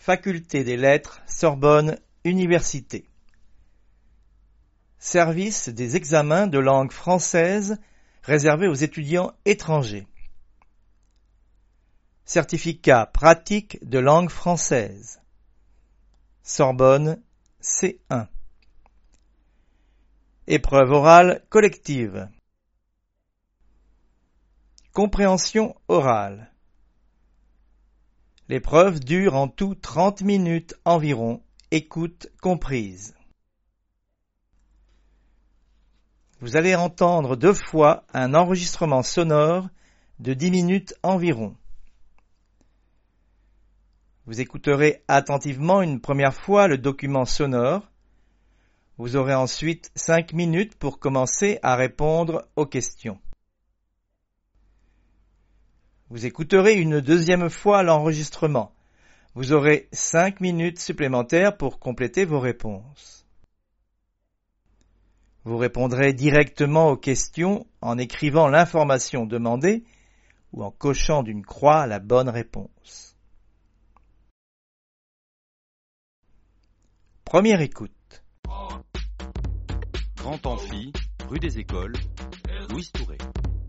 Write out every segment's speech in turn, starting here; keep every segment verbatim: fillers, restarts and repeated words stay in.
Faculté des Lettres, Sorbonne, Université. Service des examens de langue française réservés aux étudiants étrangers. Certificat pratique de langue française. Sorbonne, C un. Épreuve orale collective. Compréhension orale. L'épreuve dure en tout trente minutes environ, écoute comprise. Vous allez entendre deux fois un enregistrement sonore de dix minutes environ. Vous écouterez attentivement une première fois le document sonore. Vous aurez ensuite cinq minutes pour commencer à répondre aux questions. Vous écouterez une deuxième fois l'enregistrement. Vous aurez cinq minutes supplémentaires pour compléter vos réponses. Vous répondrez directement aux questions en écrivant l'information demandée ou en cochant d'une croix la bonne réponse. Première écoute. Grand Amphi, rue des Écoles, Louise Touré.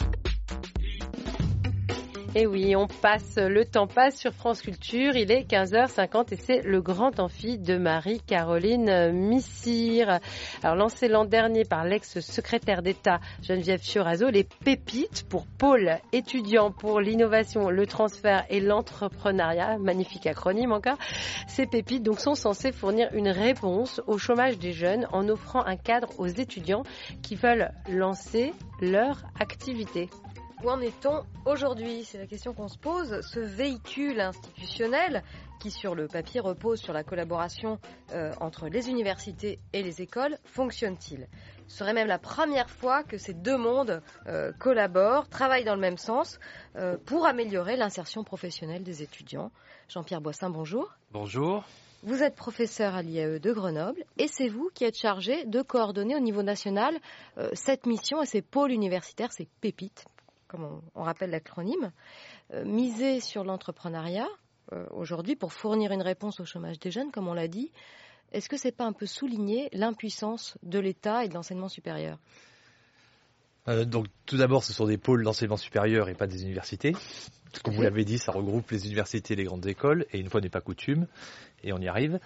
Et oui, on passe, le temps passe sur France Culture, il est quinze heures cinquante et c'est le Grand Amphi de Marie-Caroline Missire. Alors lancé l'an dernier par l'ex-secrétaire d'État Geneviève Fioraso, les pépites pour pôle étudiant pour l'innovation, le transfert et l'entrepreneuriat, magnifique acronyme encore, ces pépites donc sont censées fournir une réponse au chômage des jeunes en offrant un cadre aux étudiants qui veulent lancer leur activité. Où en est-on aujourd'hui ? C'est la question qu'on se pose. Ce véhicule institutionnel qui, sur le papier, repose sur la collaboration euh, entre les universités et les écoles, fonctionne-t-il ? Ce serait même la première fois que ces deux mondes euh, collaborent, travaillent dans le même sens euh, pour améliorer l'insertion professionnelle des étudiants. Jean-Pierre Boissin, bonjour. Bonjour. Vous êtes professeur à l'I A E de Grenoble et c'est vous qui êtes chargé de coordonner au niveau national euh, cette mission et ces pôles universitaires, ces pépites, comme on, on rappelle l'acronyme, euh, miser sur l'entrepreneuriat euh, aujourd'hui pour fournir une réponse au chômage des jeunes, comme on l'a dit. Est-ce que c'est pas un peu souligner l'impuissance de l'État et de l'enseignement supérieur ? euh, Donc tout d'abord, ce sont des pôles d'enseignement supérieur et pas des universités. Comme vous l'avez dit, ça regroupe les universités et les grandes écoles, et une fois n'est pas coutume, et on y arrive.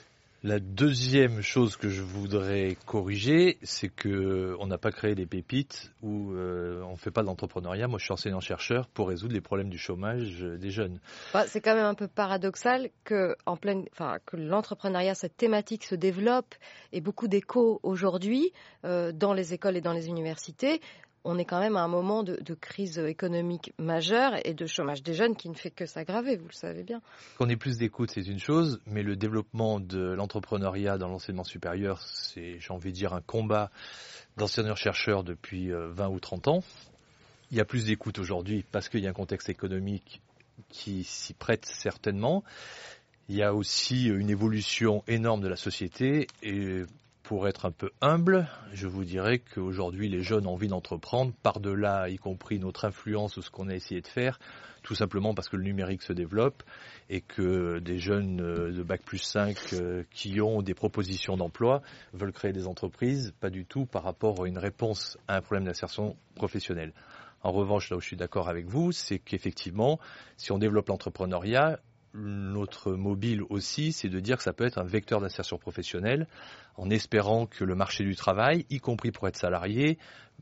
La deuxième chose que je voudrais corriger, c'est qu'on n'a pas créé des pépites où euh, on ne fait pas de l'entrepreneuriat. Moi, je suis enseignant-chercheur pour résoudre les problèmes du chômage des jeunes. Bah, c'est quand même un peu paradoxal que, en pleine, enfin, que l'entrepreneuriat, cette thématique se développe et beaucoup d'échos aujourd'hui euh, dans les écoles et dans les universités. On est quand même à un moment de, de crise économique majeure et de chômage des jeunes qui ne fait que s'aggraver, vous le savez bien. Qu'on ait plus d'écoute, c'est une chose, mais le développement de l'entrepreneuriat dans l'enseignement supérieur, c'est, j'ai envie de dire, un combat d'enseignants-chercheurs depuis vingt ou trente ans. Il y a plus d'écoute aujourd'hui parce qu'il y a un contexte économique qui s'y prête certainement. Il y a aussi une évolution énorme de la société et pour être un peu humble, je vous dirais qu'aujourd'hui, les jeunes ont envie d'entreprendre, par-delà, y compris notre influence ou ce qu'on a essayé de faire, tout simplement parce que le numérique se développe et que des jeunes de bac plus cinq qui ont des propositions d'emploi veulent créer des entreprises, pas du tout par rapport à une réponse à un problème d'insertion professionnelle. En revanche, là où je suis d'accord avec vous, c'est qu'effectivement, si on développe l'entrepreneuriat, notre mobile aussi, c'est de dire que ça peut être un vecteur d'insertion professionnelle en espérant que le marché du travail, y compris pour être salarié,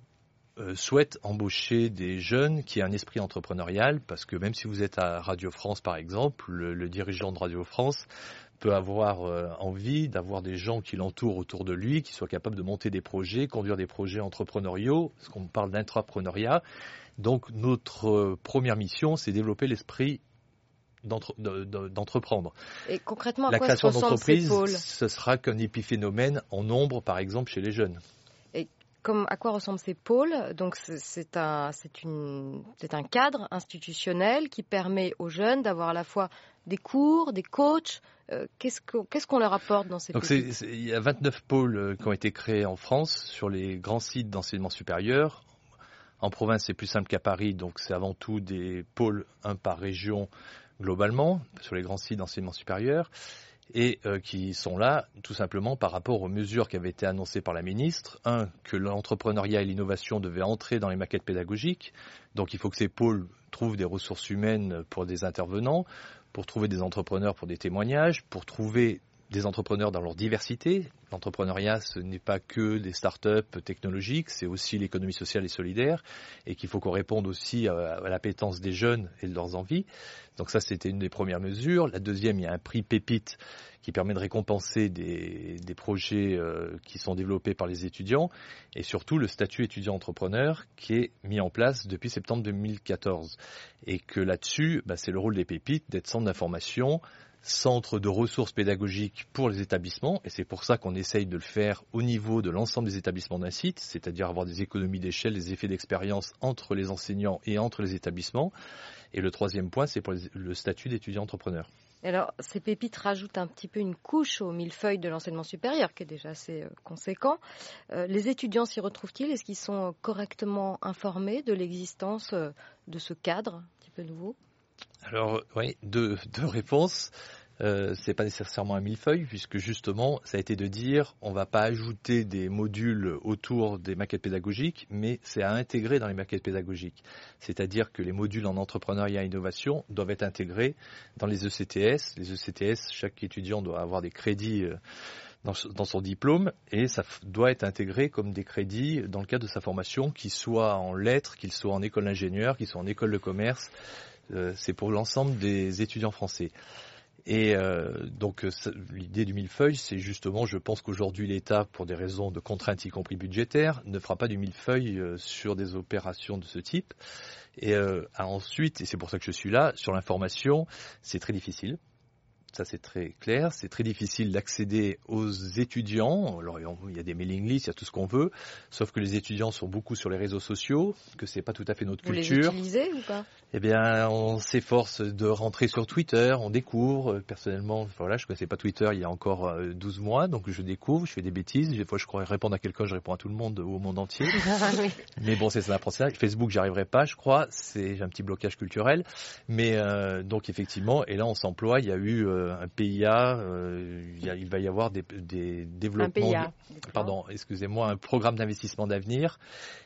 euh, souhaite embaucher des jeunes qui aient un esprit entrepreneurial parce que même si vous êtes à Radio France par exemple, le, le dirigeant de Radio France peut avoir euh, envie d'avoir des gens qui l'entourent autour de lui, qui soient capables de monter des projets, conduire des projets entrepreneuriaux, parce qu'on parle d'intrapreneuriat. Donc notre euh, première mission, c'est développer l'esprit D'entre, d'entreprendre. Et concrètement, à la quoi création se ressemblent ces d'entreprise, pôles ? ce sera qu'un épiphénomène en nombre, par exemple, chez les jeunes. Et comme, à quoi ressemblent ces pôles ? Donc, c'est, c'est, un, c'est, une, c'est un cadre institutionnel qui permet aux jeunes d'avoir à la fois des cours, des coachs. Euh, qu'est-ce, que, qu'est-ce qu'on leur apporte dans ces Donc, c'est, c'est, il y a vingt-neuf pôles qui ont été créés en France sur les grands sites d'enseignement supérieur. En province, c'est plus simple qu'à Paris, donc c'est avant tout des pôles, un par région, globalement, sur les grands sites d'enseignement supérieur, et euh, qui sont là tout simplement par rapport aux mesures qui avaient été annoncées par la ministre. Un, que l'entrepreneuriat et l'innovation devaient entrer dans les maquettes pédagogiques, donc il faut que ces pôles trouvent des ressources humaines pour des intervenants, pour trouver des entrepreneurs pour des témoignages, pour trouver des entrepreneurs dans leur diversité. L'entrepreneuriat, ce n'est pas que des start-up technologiques, c'est aussi l'économie sociale et solidaire, et qu'il faut qu'on réponde aussi à l'appétence des jeunes et de leurs envies. Donc ça, c'était une des premières mesures. La deuxième, il y a un prix Pépite qui permet de récompenser des, des projets euh, qui sont développés par les étudiants, et surtout le statut étudiant-entrepreneur qui est mis en place depuis septembre deux mille quatorze. Et que là-dessus, bah, c'est le rôle des Pépites d'être centre d'information, centre de ressources pédagogiques pour les établissements, et c'est pour ça qu'on essaye de le faire au niveau de l'ensemble des établissements d'un site, c'est-à-dire avoir des économies d'échelle, des effets d'expérience entre les enseignants et entre les établissements. Et le troisième point, c'est pour les, le statut d'étudiant entrepreneur. Alors, ces pépites rajoutent un petit peu une couche au millefeuille de l'enseignement supérieur, qui est déjà assez euh, conséquent. Euh, les étudiants s'y retrouvent-ils? Est-ce qu'ils sont correctement informés de l'existence euh, de ce cadre un petit peu nouveau? Alors, oui, deux, deux réponses. Euh, c'est pas nécessairement un millefeuille, puisque justement, ça a été de dire, on va pas ajouter des modules autour des maquettes pédagogiques, mais c'est à intégrer dans les maquettes pédagogiques. C'est-à-dire que les modules en entrepreneuriat et innovation doivent être intégrés dans les E C T S. Les E C T S, chaque étudiant doit avoir des crédits euh, dans, dans son diplôme, et ça f- doit être intégré comme des crédits dans le cadre de sa formation, qu'il soit en lettres, qu'il soit en école d'ingénieur, qu'il soit en école de commerce. Euh, c'est pour l'ensemble des étudiants français. Et euh, donc l'idée du millefeuille, c'est justement, je pense qu'aujourd'hui l'État, pour des raisons de contraintes, y compris budgétaires, ne fera pas du millefeuille euh, sur des opérations de ce type. Et euh, ensuite, et c'est pour ça que je suis là, sur l'information, c'est très difficile. Ça, c'est très clair. C'est très difficile d'accéder aux étudiants. Alors, il y a des mailing lists, il y a tout ce qu'on veut. Sauf que les étudiants sont beaucoup sur les réseaux sociaux, que c'est pas tout à fait notre Vous culture. Vous les utilisez ou pas? Eh bien, on s'efforce de rentrer sur Twitter, on découvre. Personnellement, voilà, je connaissais pas Twitter il y a encore douze mois, donc je découvre, je fais des bêtises. Des fois, je crois répondre à quelqu'un, je réponds à tout le monde ou au monde entier. Oui. Mais bon, c'est ça l'apprentissage. Facebook, j'y arriverai pas, je crois. C'est, j'ai un petit blocage culturel. Mais euh, donc, effectivement, et là, on s'emploie. Il y a eu euh, un P I A, euh, il, y a, il va y avoir des, des développements. Un P I A. Pardon, excusez-moi, un programme d'investissement d'avenir.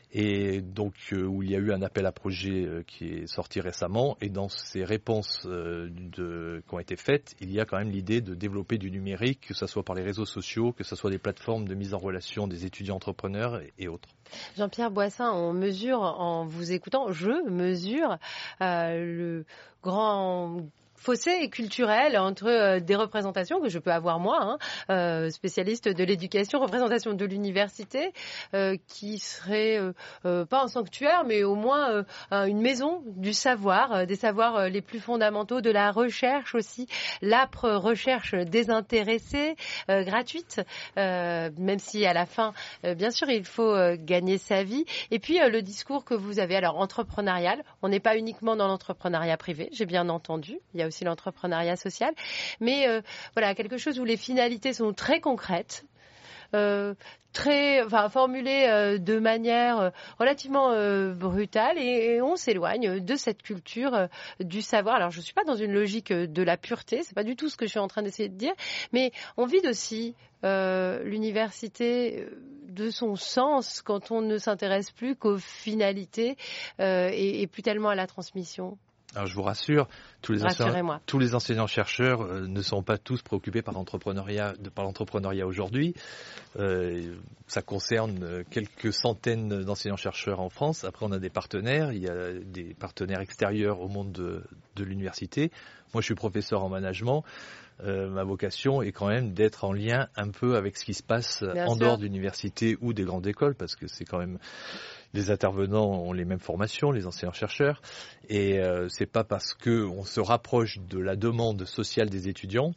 Et donc, euh, où il y a eu un appel à projet euh, qui est sorti récemment, et dans ces réponses euh, de, qui ont été faites, il y a quand même l'idée de développer du numérique, que ce soit par les réseaux sociaux, que ce soit des plateformes de mise en relation des étudiants entrepreneurs et, et autres. Jean-Pierre Boissin, on mesure, en vous écoutant, je mesure euh, le grand fossé culturel entre euh, des représentations que je peux avoir moi, hein, euh, spécialiste de l'éducation, représentation de l'université, euh, qui serait euh, euh, pas un sanctuaire, mais au moins euh, une maison du savoir, euh, des savoirs euh, les plus fondamentaux, de la recherche aussi, l'âpre recherche désintéressée, euh, gratuite, euh, même si à la fin, euh, bien sûr, il faut euh, gagner sa vie. Et puis euh, le discours que vous avez, alors entrepreneurial, on n'est pas uniquement dans l'entrepreneuriat privé, j'ai bien entendu, il y a aussi l'entrepreneuriat social, mais euh, voilà, quelque chose où les finalités sont très concrètes, euh, très, enfin, formulées euh, de manière euh, relativement euh, brutale, et, et on s'éloigne de cette culture euh, du savoir. Alors, je suis pas dans une logique de la pureté, c'est pas du tout ce que je suis en train d'essayer de dire, mais on vide aussi euh, l'université de son sens quand on ne s'intéresse plus qu'aux finalités euh, et, et plus tellement à la transmission. Alors je vous rassure, tous les enseignants, tous les enseignants-chercheurs euh, ne sont pas tous préoccupés par l'entrepreneuriat, de, par l'entrepreneuriat aujourd'hui. Euh, ça concerne quelques centaines d'enseignants-chercheurs en France. Après, on a des partenaires. Il y a des partenaires extérieurs au monde de, de l'université. Moi, je suis professeur en management. Euh, ma vocation est quand même d'être en lien un peu avec ce qui se passe Bien en sûr. dehors de l'université ou des grandes écoles, parce que c'est quand même... Les intervenants ont les mêmes formations, les enseignants-chercheurs, et euh, c'est pas parce que on se rapproche de la demande sociale des étudiants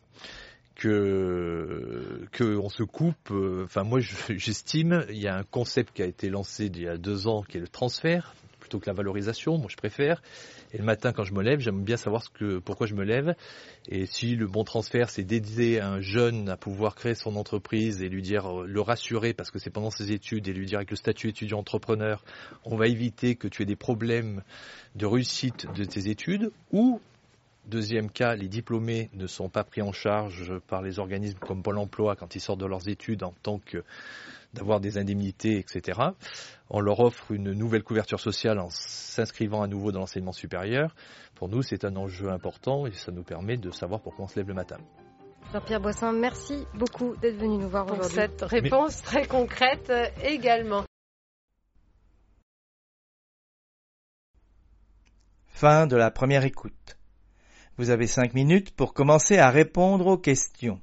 que que on se coupe. Enfin, moi, j'estime, il y a un concept qui a été lancé il y a deux ans, qui est le transfert, plutôt que la valorisation. Moi, je préfère. Et le matin, quand je me lève, j'aime bien savoir ce que, pourquoi je me lève. Et si le bon transfert, c'est d'aider un jeune à pouvoir créer son entreprise et lui dire, le rassurer, parce que c'est pendant ses études, et lui dire avec le statut étudiant-entrepreneur, on va éviter que tu aies des problèmes de réussite de tes études, ou Deuxième cas, les diplômés ne sont pas pris en charge par les organismes comme Pôle emploi quand ils sortent de leurs études en tant que d'avoir des indemnités, et cetera. On leur offre une nouvelle couverture sociale en s'inscrivant à nouveau dans l'enseignement supérieur. Pour nous, c'est un enjeu important et ça nous permet de savoir pourquoi on se lève le matin. Jean-Pierre Boissin, merci beaucoup d'être venu nous voir Pour aujourd'hui. cette réponse Mais... très concrète euh, également. Fin de la première écoute. Vous avez cinq minutes pour commencer à répondre aux questions.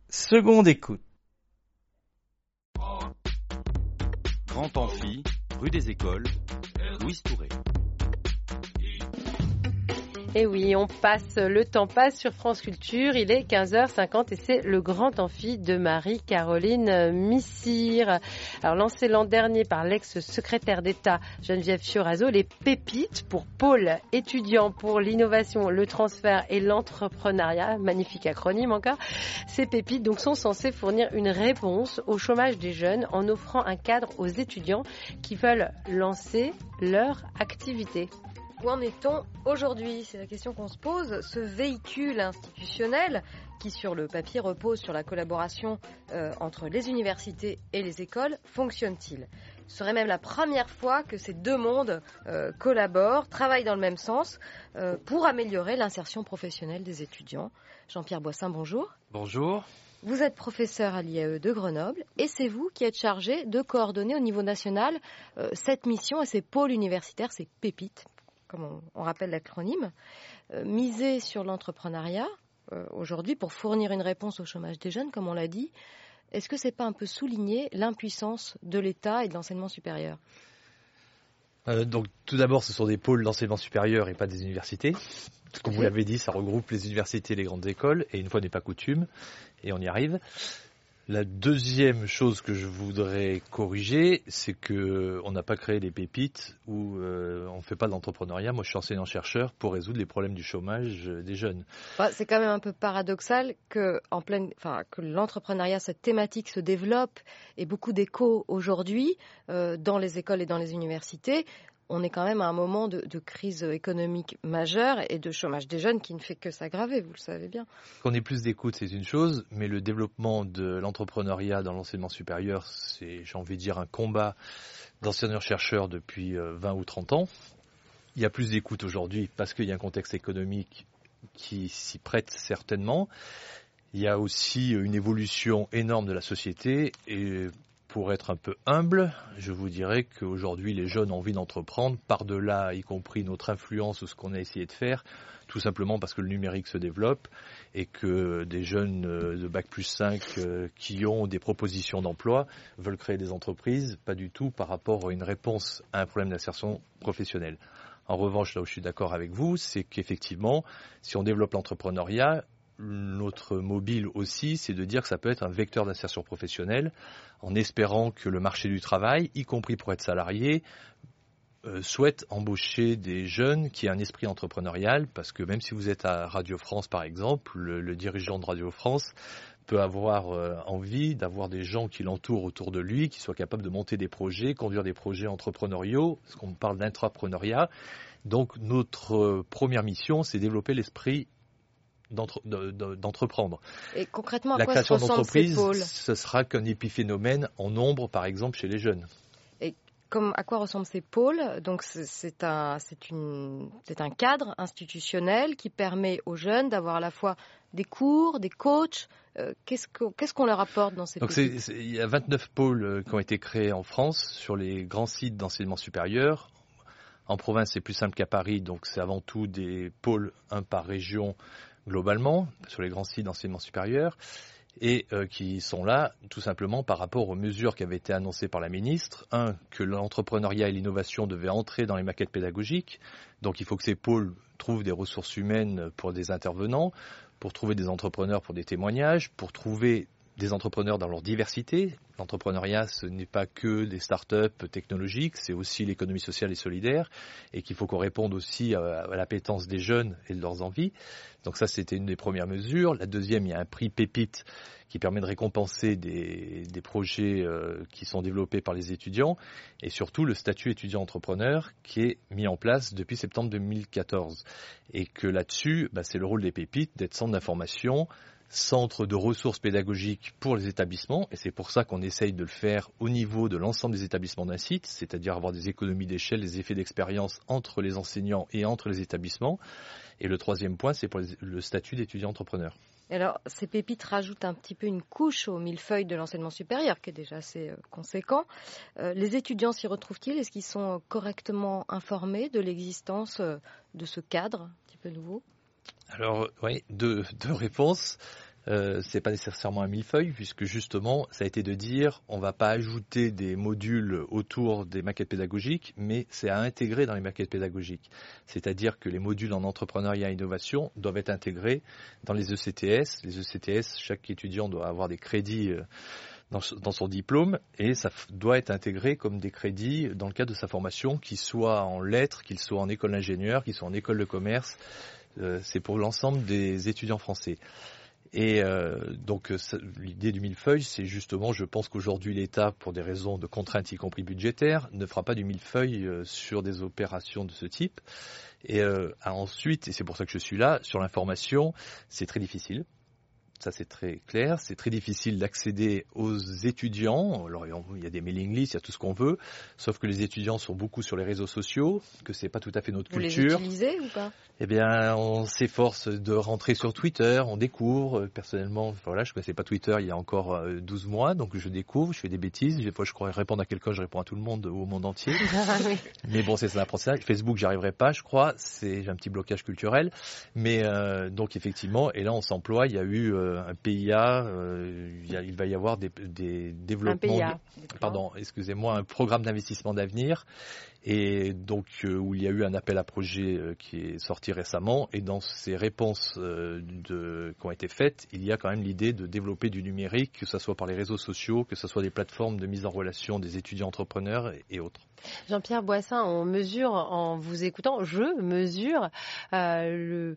Seconde écoute. Grand Amphi, rue des Écoles, Louise Touré. Et oui, on passe, le temps passe sur France Culture, il est quinze heures cinquante et c'est le grand amphi de Marie-Caroline Missire. Alors lancé l'an dernier par l'ex-secrétaire d'État Geneviève Fioraso, les pépites pour pôle étudiant pour l'innovation, le transfert et l'entrepreneuriat, magnifique acronyme encore. Ces pépites donc sont censées fournir une réponse au chômage des jeunes en offrant un cadre aux étudiants qui veulent lancer leur activité. Où en est-on aujourd'hui? C'est la question qu'on se pose. Ce véhicule institutionnel qui, sur le papier, repose sur la collaboration euh, entre les universités et les écoles, fonctionne-t-il? Ce serait même la première fois que ces deux mondes euh, collaborent, travaillent dans le même sens euh, pour améliorer l'insertion professionnelle des étudiants. Jean-Pierre Boissin, bonjour. Bonjour. Vous êtes professeur à l'I A E de Grenoble et c'est vous qui êtes chargé de coordonner au niveau national euh, cette mission et ces pôles universitaires, ces pépites, comme on, on rappelle l'acronyme, euh, miser sur l'entrepreneuriat euh, aujourd'hui pour fournir une réponse au chômage des jeunes, comme on l'a dit. Est-ce que ce n'est pas un peu souligner l'impuissance de l'État et de l'enseignement supérieur? euh, Donc tout d'abord, ce sont des pôles d'enseignement supérieur et pas des universités. Comme vous l'avez dit, ça regroupe les universités et les grandes écoles, et une fois n'est pas coutume, et on y arrive. La deuxième chose que je voudrais corriger, c'est qu'on n'a pas créé les pépites où euh, on ne fait pas de l'entrepreneuriat. Moi, je suis enseignant-chercheur pour résoudre les problèmes du chômage des jeunes. Bah, c'est quand même un peu paradoxal que, en pleine, enfin, que l'entrepreneuriat, cette thématique se développe et beaucoup d'échos aujourd'hui euh, dans les écoles et dans les universités. On est quand même à un moment de, de crise économique majeure et de chômage des jeunes qui ne fait que s'aggraver, vous le savez bien. Qu'on ait plus d'écoute, c'est une chose, mais le développement de l'entrepreneuriat dans l'enseignement supérieur, c'est, j'ai envie de dire, un combat d'enseignants-chercheurs depuis vingt ou trente ans. Il y a plus d'écoute aujourd'hui parce qu'il y a un contexte économique qui s'y prête certainement. Il y a aussi une évolution énorme de la société et pour être un peu humble, je vous dirais qu'aujourd'hui les jeunes ont envie d'entreprendre, par-delà y compris notre influence ou ce qu'on a essayé de faire, tout simplement parce que le numérique se développe et que des jeunes de bac plus cinq qui ont des propositions d'emploi veulent créer des entreprises, pas du tout par rapport à une réponse à un problème d'insertion professionnelle. En revanche, là où je suis d'accord avec vous, c'est qu'effectivement, si on développe l'entrepreneuriat, notre mobile aussi, c'est de dire que ça peut être un vecteur d'insertion professionnelle en espérant que le marché du travail, y compris pour être salarié, euh, souhaite embaucher des jeunes qui aient un esprit entrepreneurial parce que même si vous êtes à Radio France par exemple, le, le dirigeant de Radio France peut avoir euh, envie d'avoir des gens qui l'entourent autour de lui, qui soient capables de monter des projets, conduire des projets entrepreneuriaux, parce qu'on parle d'intrapreneuriat. Donc notre euh, première mission, c'est développer l'esprit D'entre, d'entreprendre. Et concrètement, à la quoi création se ressemblent ces d'entreprise, pôles? ce sera qu'un épiphénomène en nombre, par exemple, chez les jeunes. Et comme, à quoi ressemblent ces pôles? Donc, c'est, c'est, un, c'est, une, c'est un cadre institutionnel qui permet aux jeunes d'avoir à la fois des cours, des coachs. Euh, qu'est-ce, que, qu'est-ce qu'on leur apporte dans ces Donc, c'est, c'est, il y a vingt-neuf pôles qui ont été créés en France sur les grands sites d'enseignement supérieur. En province, c'est plus simple qu'à Paris, donc c'est avant tout des pôles, un par région, globalement, sur les grands sites d'enseignement supérieur, et euh, qui sont là tout simplement par rapport aux mesures qui avaient été annoncées par la ministre. Un, que l'entrepreneuriat et l'innovation devaient entrer dans les maquettes pédagogiques, donc il faut que ces pôles trouvent des ressources humaines pour des intervenants, pour trouver des entrepreneurs pour des témoignages, pour trouver des entrepreneurs dans leur diversité. L'entrepreneuriat, ce n'est pas que des start-up technologiques, c'est aussi l'économie sociale et solidaire, et qu'il faut qu'on réponde aussi à, à l'appétence des jeunes et de leurs envies. Donc ça, c'était une des premières mesures. La deuxième, il y a un prix Pépite qui permet de récompenser des, des projets euh, qui sont développés par les étudiants, et surtout le statut étudiant-entrepreneur qui est mis en place depuis septembre deux mille quatorze. Et que là-dessus, bah, c'est le rôle des Pépites d'être centre d'information, centre de ressources pédagogiques pour les établissements, et c'est pour ça qu'on essaye de le faire au niveau de l'ensemble des établissements d'un site, c'est-à-dire avoir des économies d'échelle, des effets d'expérience entre les enseignants et entre les établissements. Et le troisième point, c'est pour les, le statut d'étudiant entrepreneur. Alors, ces pépites rajoutent un petit peu une couche au millefeuille de l'enseignement supérieur, qui est déjà assez euh, conséquent. Euh, les étudiants s'y retrouvent-ils? Est-ce qu'ils sont correctement informés de l'existence euh, de ce cadre un petit peu nouveau? Alors, oui, deux, deux réponses. Euh, c'est pas nécessairement un millefeuille, puisque justement, ça a été de dire, on va pas ajouter des modules autour des maquettes pédagogiques, mais c'est à intégrer dans les maquettes pédagogiques. C'est-à-dire que les modules en entrepreneuriat et innovation doivent être intégrés dans les E C T S. Les E C T S, chaque étudiant doit avoir des crédits euh, dans, dans son diplôme, et ça f- doit être intégré comme des crédits dans le cadre de sa formation, qu'il soit en lettres, qu'il soit en école d'ingénieur, qu'il soit en école de commerce. Euh, c'est pour l'ensemble des étudiants français. Et euh, donc ça, l'idée du millefeuille, c'est justement, je pense qu'aujourd'hui l'État, pour des raisons de contraintes, y compris budgétaires, ne fera pas du millefeuille euh, sur des opérations de ce type. Et euh, ensuite, et c'est pour ça que je suis là, sur l'information, c'est très difficile. Ça, c'est très clair. C'est très difficile d'accéder aux étudiants. Alors, il y a des mailing lists, il y a tout ce qu'on veut. Sauf que les étudiants sont beaucoup sur les réseaux sociaux, que c'est pas tout à fait notre Vous culture. les utilisez ou pas? Eh bien, on s'efforce de rentrer sur Twitter, on découvre. Personnellement, voilà, je connaissais pas Twitter il y a encore euh, douze mois, donc je découvre, je fais des bêtises. Des fois, je crois répondre à quelqu'un, je réponds à tout le monde ou au monde entier. Mais bon, c'est ça l'apprentissage. Facebook, j'y arriverai pas, je crois. C'est, j'ai un petit blocage culturel. Mais euh, donc, effectivement, et là, on s'emploie. Il y a eu euh, un P I A, euh, il, y a, il va y avoir des, des développements. Un P I A. De, pardon, excusez-moi, un programme d'investissement d'avenir. Et donc, euh, où il y a eu un appel à projet euh, qui est sorti récemment. Et dans ces réponses euh, de, qui ont été faites, il y a quand même l'idée de développer du numérique, que ce soit par les réseaux sociaux, que ce soit des plateformes de mise en relation des étudiants entrepreneurs et, et autres. Jean-Pierre Boissin, on mesure, en vous écoutant, je mesure euh, le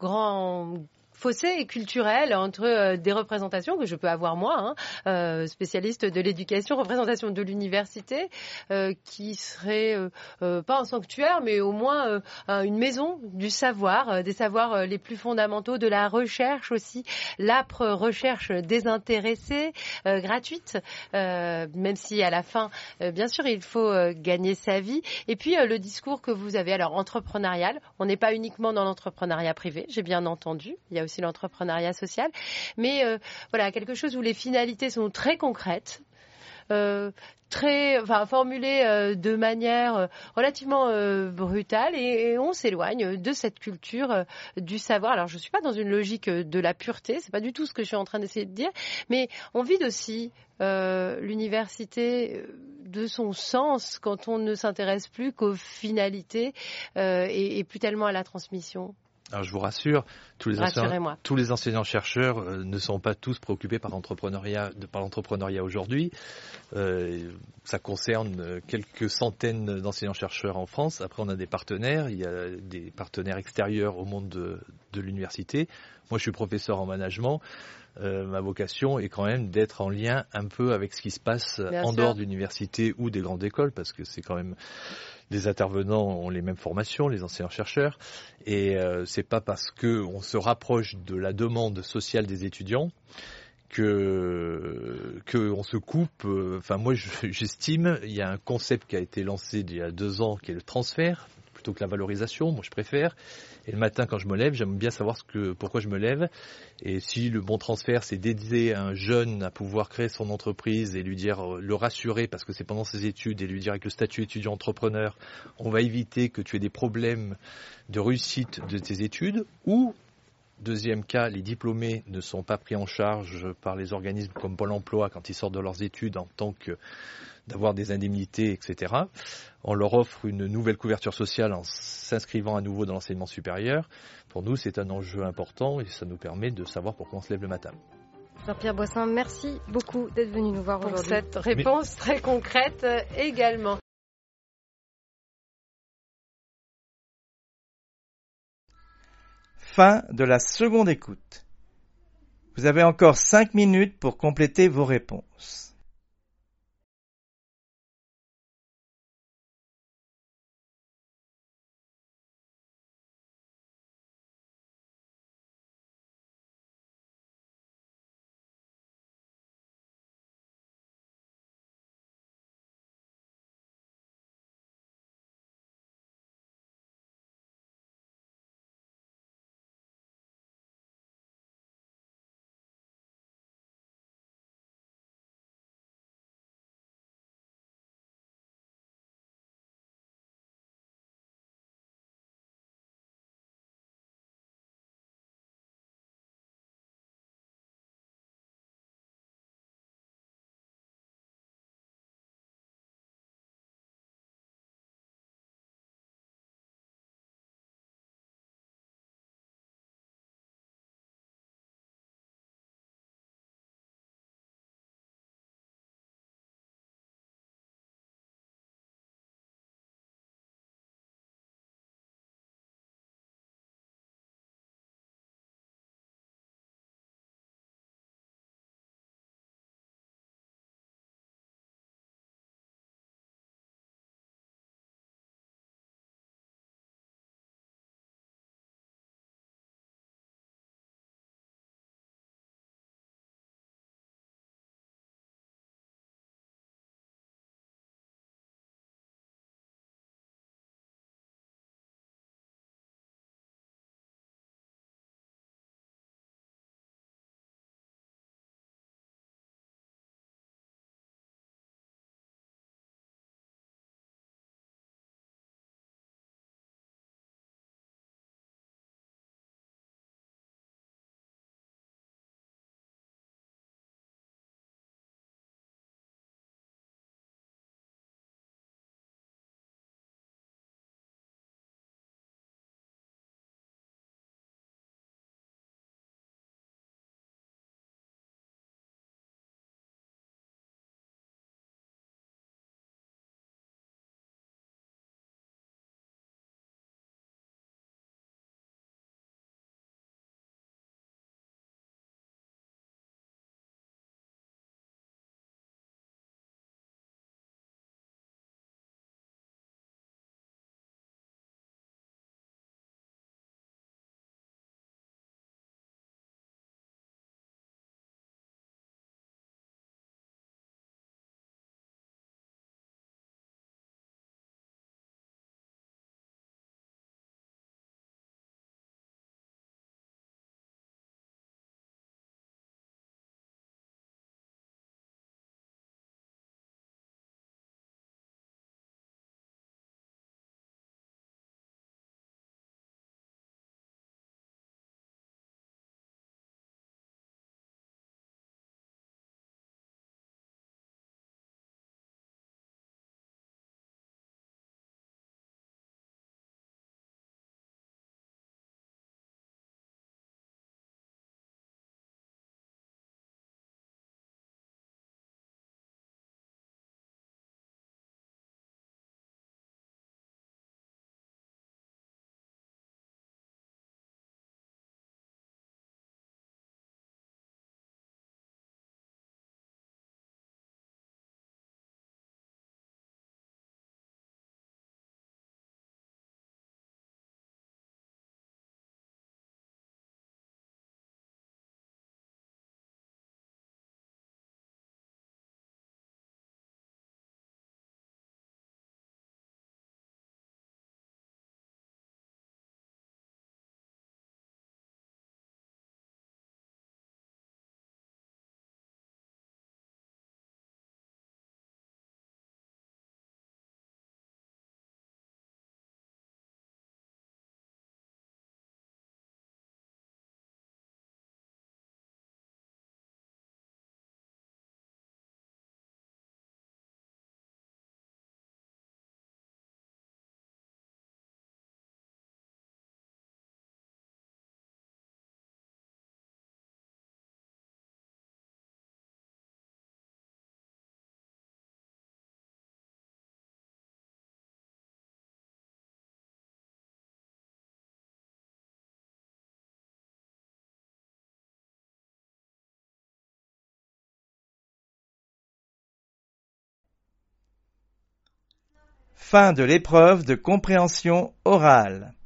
grand fossé culturel entre euh, des représentations que je peux avoir moi, hein, euh, spécialiste de l'éducation, représentation de l'université, euh, qui serait euh, euh, pas un sanctuaire, mais au moins euh, une maison du savoir, euh, des savoirs euh, les plus fondamentaux, de la recherche aussi, l'âpre recherche désintéressée, euh, gratuite, euh, même si à la fin, euh, bien sûr, il faut euh, gagner sa vie. Et puis euh, le discours que vous avez, alors entrepreneurial, on n'est pas uniquement dans l'entrepreneuriat privé, j'ai bien entendu, il y a aussi l'entrepreneuriat social, mais euh, voilà, quelque chose où les finalités sont très concrètes, euh, très, enfin, formulées euh, de manière euh, relativement euh, brutale, et, et on s'éloigne de cette culture euh, du savoir. Alors, je suis pas dans une logique euh, de la pureté, c'est pas du tout ce que je suis en train d'essayer de dire, mais on vide aussi euh, l'université de son sens quand on ne s'intéresse plus qu'aux finalités euh, et, et plus tellement à la transmission. Alors je vous rassure, tous les enseignants, tous les enseignants-chercheurs euh, ne sont pas tous préoccupés par l'entrepreneuriat, de, par l'entrepreneuriat aujourd'hui. Euh, ça concerne quelques centaines d'enseignants-chercheurs en France. Après, on a des partenaires. Il y a des partenaires extérieurs au monde de, de l'université. Moi, je suis professeur en management. Euh, ma vocation est quand même d'être en lien un peu avec ce qui se passe Bien en sûr. dehors de l'université ou des grandes écoles, parce que c'est quand même... Les intervenants ont les mêmes formations, les enseignants-chercheurs, et euh, c'est pas parce que on se rapproche de la demande sociale des étudiants que que on se coupe. Enfin, moi, je, j'estime, il y a un concept qui a été lancé il y a deux ans, qui est le transfert, plutôt que la valorisation. Moi, je préfère. Et le matin, quand je me lève, j'aime bien savoir ce que, pourquoi je me lève. Et si le bon transfert, c'est d'aider un jeune à pouvoir créer son entreprise et lui dire, le rassurer, parce que c'est pendant ses études, et lui dire avec le statut étudiant-entrepreneur, on va éviter que tu aies des problèmes de réussite de tes études, ou, deuxième cas, les diplômés ne sont pas pris en charge par les organismes comme Pôle emploi quand ils sortent de leurs études en tant que d'avoir des indemnités, et cetera. On leur offre une nouvelle couverture sociale en s'inscrivant à nouveau dans l'enseignement supérieur. Pour nous, c'est un enjeu important et ça nous permet de savoir pourquoi on se lève le matin. Jean-Pierre Boissin, merci beaucoup d'être venu nous voir pour aujourd'hui. cette réponse Mais... très concrète également. Fin de la seconde écoute. Vous avez encore cinq minutes pour compléter vos réponses. Fin de l'épreuve de compréhension orale.